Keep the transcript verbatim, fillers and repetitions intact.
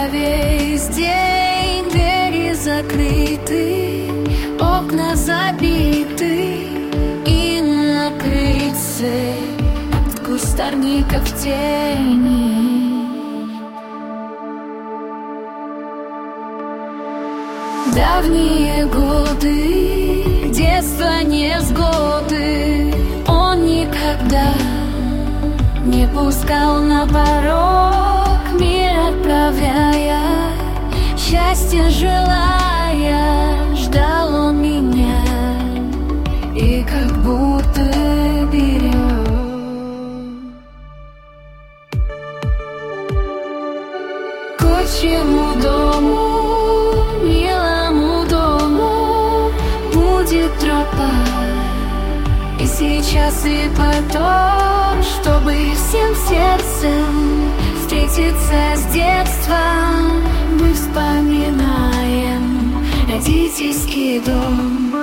а весь день двери закрыты, окна забиты, и на крыльце от кустарника в тени. Давние годы, детства невзгоды, он никогда не пускал на порог мир, отправляя, счастье желая, ждал он меня и как будто берег. К отчему дому, милому дому будет тропа, и сейчас и потом, чтобы всем сердцем встретиться с детством, мы вспоминаем родительский дом.